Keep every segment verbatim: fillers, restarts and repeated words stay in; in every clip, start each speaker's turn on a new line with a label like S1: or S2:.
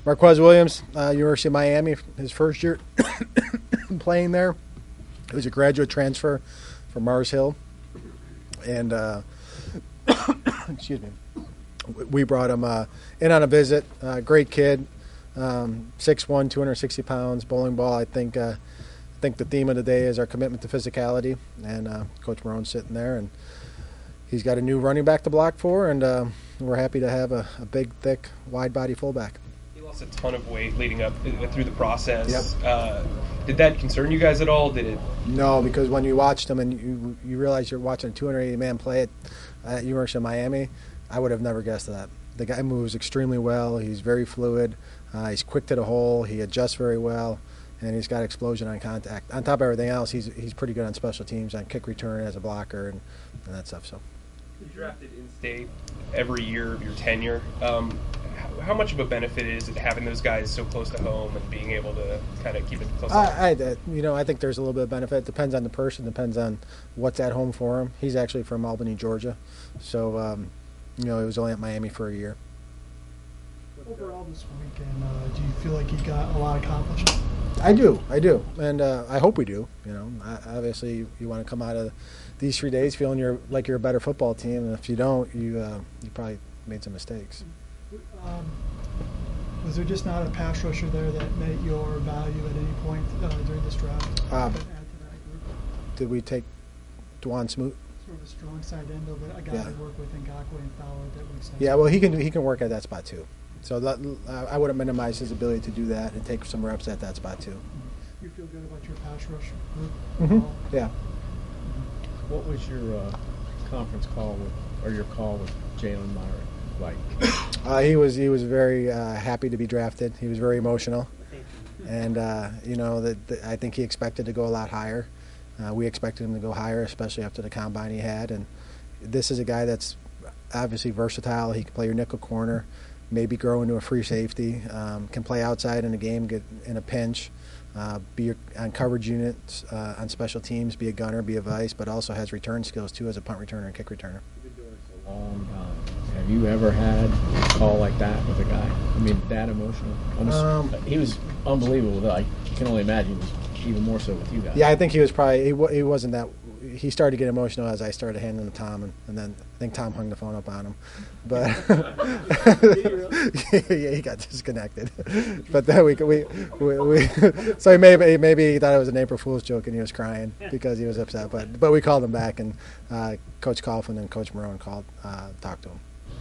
S1: Marquez Williams, uh, University of Miami, his first year playing there. He was a graduate transfer from Mars Hill. And, uh, excuse me, we brought him uh, in on a visit. Uh, great kid, um, six one, two hundred sixty pounds, bowling ball. I think uh, I think the theme of the day is our commitment to physicality. And uh, Coach Marone's sitting there, and he's got a new running back to block for, and uh, we're happy to have a, a big, thick, wide-body fullback.
S2: He lost a ton of weight leading up through the process.
S1: Yep.
S2: Uh, did that concern you guys at all? Did it?
S1: No, because when you watched him and you you realize you're watching a two hundred eighty man play at, at University of Miami, I would have never guessed that. The guy moves extremely well. He's very fluid. Uh, he's quick to the hole. He adjusts very well, and he's got explosion on contact. On top of everything else, he's he's pretty good on special teams, on kick return as a blocker and, and that stuff. So.
S2: You drafted in-state every year of your tenure. Um, how, how much of a benefit is it having those guys so close to home and being able to kind of keep it close?
S1: I, I, you know, I think there's a little bit of benefit. It depends on the person. Depends on what's at home for him. He's actually from Albany, Georgia, so um, you know, he was only at Miami for a year.
S3: Overall this weekend, uh, do you feel like he got a lot accomplished?
S1: I do, I do, and uh, I hope we do. You know, I, obviously you, you want to come out of these three days feeling you're like you're a better football team, and if you don't, you uh, you probably made some mistakes.
S3: Um, was there just not a pass rusher there that met your value at any point uh, during this draft?
S1: Um,
S3: Add to that group?
S1: Did we take Dwan Smoot?
S3: Sort of a strong side end, but a guy
S1: Yeah.
S3: to work with Ngakoue and Fowler that makes sense.
S1: Yeah, well, he can he can work at that spot too. So that, uh, I wouldn't minimize his ability to do that and take some reps at that spot too.
S3: You feel good about your pass rush group?
S1: Mm-hmm. Yeah.
S4: What was your uh, conference call with, or your call with Jalen Myron like?
S1: Uh, he was he was very uh, happy to be drafted. He was very emotional, and uh, you know that, that I think he expected to go a lot higher. Uh, we expected him to go higher, especially after the combine he had. And this is a guy that's obviously versatile. He can play your nickel corner, maybe grow into a free safety, um, can play outside in a game, get in a pinch, uh, be on coverage units, uh, on special teams, be a gunner, be a vice, but also has return skills too as a punt returner and kick returner.
S4: You've been doing this a long time. Have you ever had a call like that with a guy? I mean, that emotional? Almost,
S1: Um,
S4: he was unbelievable. I can only imagine he was even more so with you guys.
S1: Yeah, I think he was probably he, he wasn't that. He started to get emotional as I started handing him to Tom, and, and then I think Tom hung the phone up on him. But yeah, he got disconnected. But then we we, we, we so he maybe maybe he thought it was an April Fool's joke and he was crying because he was upset. But but we called him back, and uh, Coach Coughlin and Coach Marone called uh, talked to him.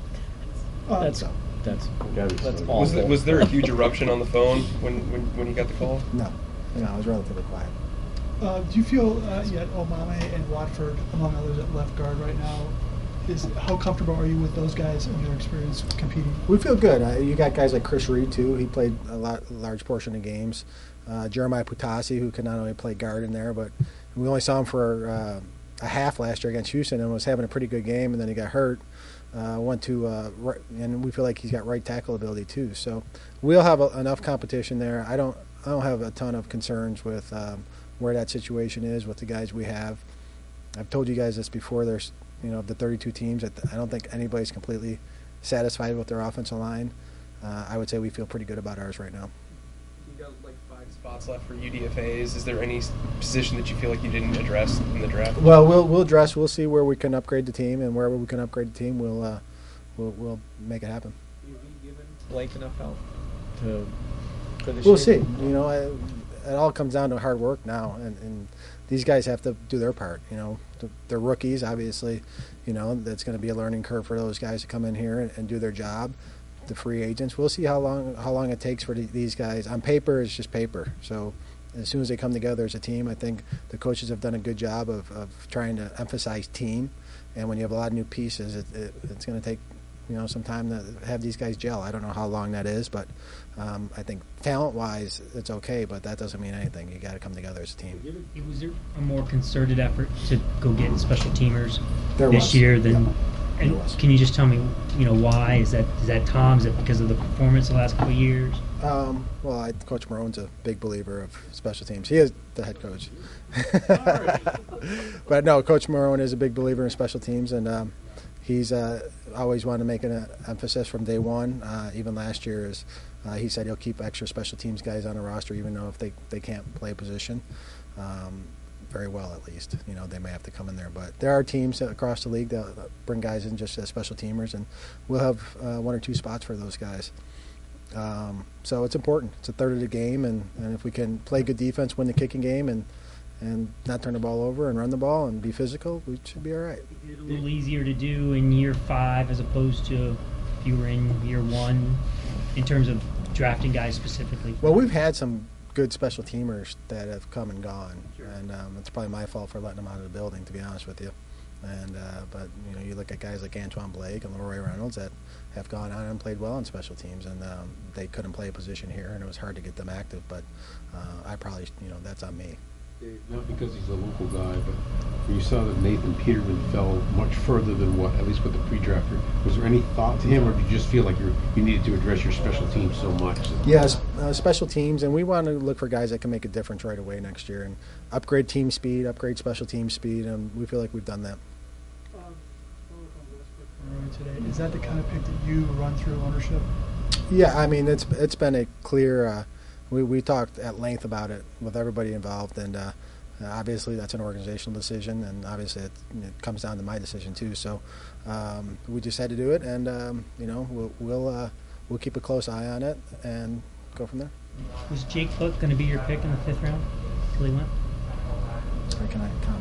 S3: Uh,
S4: That's
S1: So
S4: that's that's
S2: Was,
S4: awful.
S2: th- was there a huge eruption on the phone when, when, when you got the call?
S1: no, no, I was relatively quiet.
S3: Uh, do you feel uh, yet Omame and Watford, among others, at left guard right now? Is how comfortable are you with those guys and your experience competing?
S1: We feel good. Uh, you got guys like Chris Reed too. He played a lot, large portion of games. Uh, Jeremiah Putasi, who can not only play guard in there, but we only saw him for uh, a half last year against Houston and was having a pretty good game, and then he got hurt. Uh, went to uh, right, and we feel like he's got right tackle ability too. So we'll have a, enough competition there. I don't, I don't have a ton of concerns with um, where that situation is with the guys we have. I've told you guys this before. There's, you know, the thirty-two teams. I don't think anybody's completely satisfied with their offensive line. Uh, I would say we feel pretty good about ours right now.
S2: You got like five spots left for U D F As. Is there any s- position that you feel like you didn't address in the draft?
S1: Well, we'll we'll address. We'll see where we can upgrade the team, and wherever we can upgrade the team, we'll uh, we'll we'll make it happen.
S4: Have you given Blake enough help to for this
S1: We'll
S4: year?
S1: see. You know, I, it all comes down to hard work now, and, and these guys have to do their part. You know, they're rookies, obviously. You know, that's going to be a learning curve for those guys to come in here and, and do their job. The free agents, we'll see how long how long it takes for the, these guys. On paper, it's just paper. So as soon as they come together as a team, I think the coaches have done a good job of, of trying to emphasize team. And when you have a lot of new pieces, it, it, it's going to take, you know, some time to have these guys gel. I don't know how long that is, but um, I think talent-wise, it's okay, but that doesn't mean anything. You got to come together as a team.
S5: Was there a more concerted effort to go get special teamers
S1: There
S5: this
S1: was.
S5: year than?
S1: Yeah.
S5: And
S1: There was.
S5: can you just tell me, you know, why? Is that is that Tom? Is it because of the performance the last couple of years?
S1: Um, well, I, Coach Marone's a big believer of special teams. He is the head coach. But no, Coach Marone is a big believer in special teams, and um, he's uh, always wanted to make an emphasis from day one. Uh, even last year, is uh, he said he'll keep extra special teams guys on the roster, even though if they they can't play a position. Um, very well, at least. You know, they may have to come in there. But there are teams across the league that bring guys in just as special teamers, and we'll have uh, one or two spots for those guys. Um, so it's important. It's a third of the game, and, and if we can play good defense, win the kicking game, and and not turn the ball over and run the ball and be physical, we should be all right.
S5: Is it a little easier to do in year five as opposed to if you were in year one in terms of drafting guys specifically?
S1: Well, we've had some good special teamers that have come and gone, and um, it's probably my fault for letting them out of the building, to be honest with you. And uh, but you know, you look at guys like Antoine Blake and Leroy Reynolds that have gone on and played well on special teams, and um, they couldn't play a position here, and it was hard to get them active. But uh, I probably, you know, that's on me.
S6: Not because he's a local guy, but when you saw that Nathan Peterman fell much further than what, at least with the pre-drafter, was there any thought to him, or did you just feel like you you needed to address your special teams so much?
S1: Yes, uh, special teams, and we want to look for guys that can make a difference right away next year and upgrade team speed, upgrade special team speed, and we feel like we've done that.
S3: Today, is that the kind of pick that you run through ownership?
S1: Yeah, I mean, it's it's been a clear. Uh, we we talked at length about it with everybody involved, and uh, obviously that's an organizational decision, and obviously it, it comes down to my decision too. So um, we just had to do it, and um, you know we'll we'll uh, we'll keep a close eye on it and go from there.
S5: Was Jake Buck going to be your pick in the fifth round till he went?
S1: Or can I comment?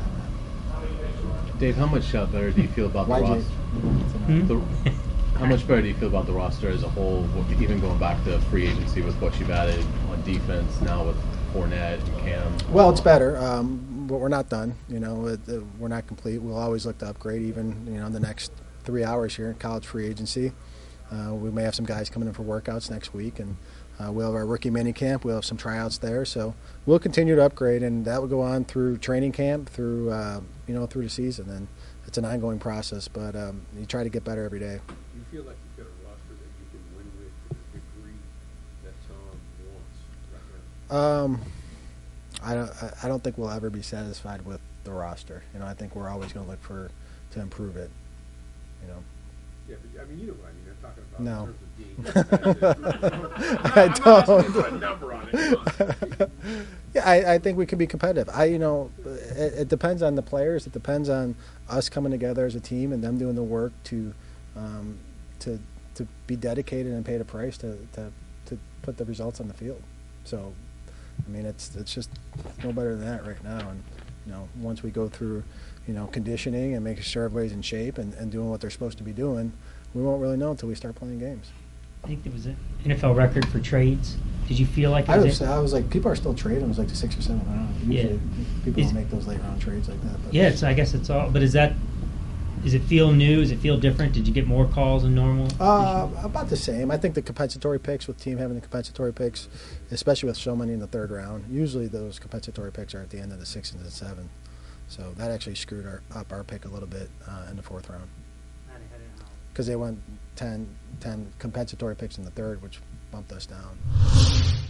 S7: Dave, how much uh, better do you feel about the
S1: Why
S7: roster?
S5: Hmm?
S7: The, how much better do you feel about the roster as a whole, even going back to free agency with what you've added on defense, now with Fournette and Cam?
S1: Well, it's better, um, but we're not done. You know, it, it, we're not complete. We'll always look to upgrade, even you know, in the next three hours here in college free agency. Uh, we may have some guys coming in for workouts next week, and uh, we'll have our rookie mini camp. We'll have some tryouts there, so we'll continue to upgrade, and that will go on through training camp, through uh, you know, through the season, and it's an ongoing process. But um, you try to get better every day.
S6: You feel like you've got a roster that you can win with to the degree that Tom wants right now?
S1: Um, I don't. I don't think we'll ever be satisfied with the roster. You know, I think we're always going to look for to improve it. You know.
S6: Yeah, but I mean, you know what I mean. I'm talking about
S1: No.
S6: in terms of game.
S1: I
S6: I'm not asking
S1: don't.
S6: for a number on it. Come on.
S1: Yeah, I, I think we can be competitive. I, you know, it, it depends on the players. It depends on us coming together as a team and them doing the work to, um, to, to be dedicated and paid a price to, to, to put the results on the field. So, I mean, it's it's just no better than that right now. And you know, once we go through, you know, conditioning and making sure everybody's in shape and, and doing what they're supposed to be doing, we won't really know until we start playing games.
S5: I think there was an N F L record for trades. Did you feel like it
S1: I
S5: was?
S1: was,
S5: it?
S1: I was like, people are still trading. It was like the sixth or seventh round. Usually,
S5: Yeah.
S1: people
S5: Is-
S1: don't make those late round trades like that. But
S5: Yeah, it's, I guess it's all. But is that? Does it feel new? Does it feel different? Did you get more calls than normal?
S1: Uh, about the same. I think the compensatory picks, with team having the compensatory picks, especially with so many in the third round, usually those compensatory picks are at the end of the sixth and the seventh. So that actually screwed our, up our pick a little bit uh, in the fourth round. Because they went ten, ten compensatory picks in the third, which bumped us down.